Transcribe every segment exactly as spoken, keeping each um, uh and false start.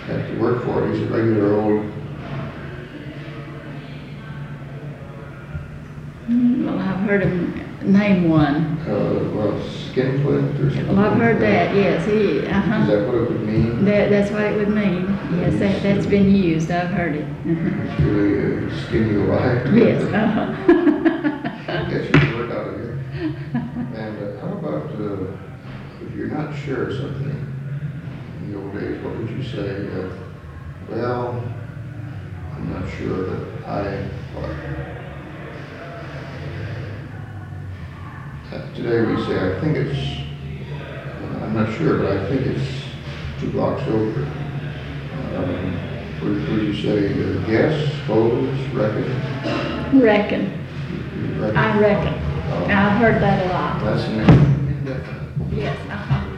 have to work for it. He's a regular old. Well, I've heard him name one. Uh, well, skinflint or something. Well, I've heard like that, yes. He, uh-huh. Is that what it would mean? That, that's what it would mean. Yes, that, that's been used. I've heard it. Uh-huh. It's really uh, skin you alive. Yes, uh-huh. Get you to work out of here. And uh, how about uh, if you're not sure of something in the old days, what would you say? Uh, well, I'm not sure, but I, what? Uh, today we say, I think it's, uh, I'm not sure, but I think it's two blocks over. Um, would, would you say uh, guess, suppose, reckon? Reckon. reckon? I reckon. Um, I've heard that a lot. That's an indefinite. Yes, uh-huh.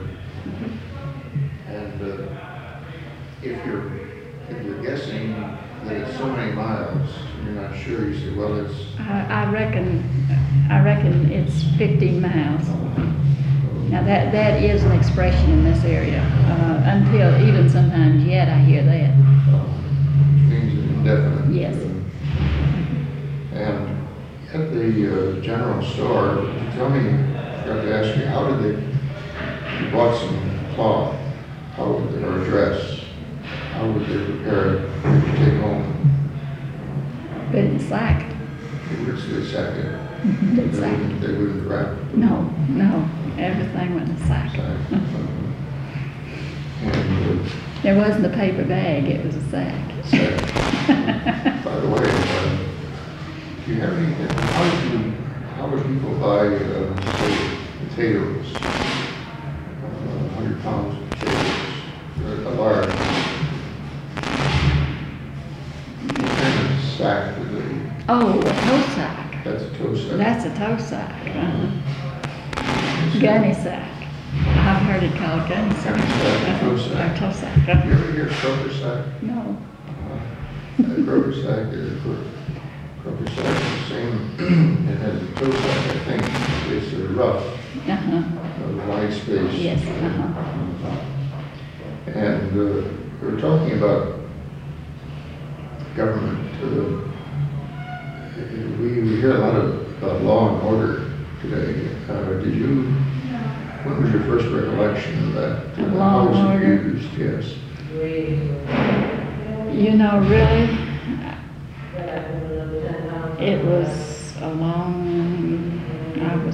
And uh, if you're if you're guessing that it's so many miles, you're not sure. You say, well, it's. I, I reckon. I reckon it's fifteen miles. Now that that is an expression in this area. Uh, until even sometimes yet I hear that. Which means it's indefinite. Yes. Uh, and at the uh, general store, tell me, I forgot to ask you, how did they? You bought some cloth. How would they, or a dress? How would they prepare it to take home? But it's sacked. They would say sack it. Mm-hmm. They It's sacked. wouldn't, they wouldn't wrap it. No, no. Everything went in sack. Sack. And uh, There wasn't a paper bag, it was a sack. sack. By the way, uh, do you have any, how would you, how would people buy, uh, say, potatoes? Uh, one hundred pounds of potatoes, uh, a large. What kind of sack would they? Oh, a toe sack. That's a toe sack. That's a toe sack. Uh-huh. Gunny sack. I've heard it called gunny sack. Gunny sack, toe sack. Or toe sack. You ever hear croaker sack? No. Uh, a croaker sack is a croaker sack is the same. It has a toe sack, I think. It's a rough, Uh-huh. a wide space. Yes, uh-huh. And uh, we're talking about government. Uh, we, we hear a lot of about law and order today. Uh, did you? When was your first recollection of that? Of law How was and it order? used? Yes. You know, really, it was a long, I was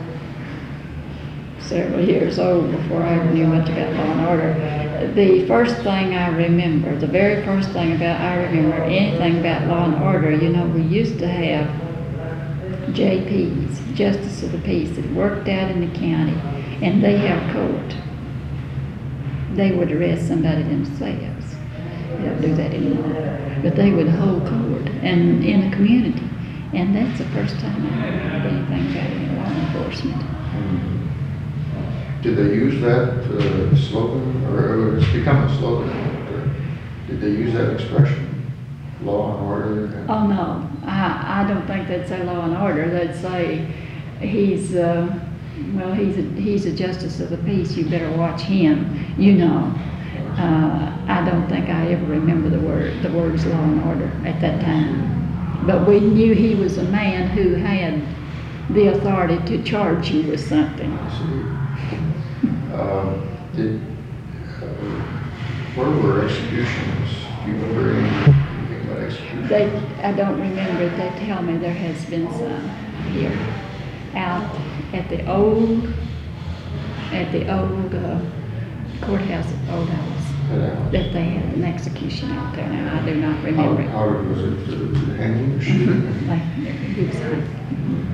several years old before I ever knew much about law and order. The first thing I remember, the very first thing about I remember anything about law and order, you know, we used to have J Ps, Justice of the Peace, that worked out in the county, and they have court. They would arrest somebody themselves. They don't do that anymore. But they would hold court and in the community. And that's the first time I ever heard anything about any law enforcement. Mm-hmm. Did they use that uh, slogan, or, or it's become a slogan? Uh, did they use that expression, law and order? Oh no, I, I don't think they'd say law and order. They'd say he's uh, well, he's a, he's a justice of the peace. You better watch him. You know, uh, I don't think I ever remember the word the words law and order at that time. But we knew he was a man who had the authority to charge you with something. I see. Um, did, uh, where were executions? Do you remember anything about executions? They, I don't remember. They tell me there has been some here, out at the old, at the old uh, courthouse at Old House, Yeah. that they had an execution out there. Now I do not How, remember it. how was it? Was it hanging or shooting? Mhm. Like, he was hung.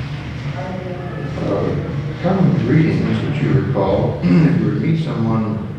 Uh, common greetings that you recall, if you would meet someone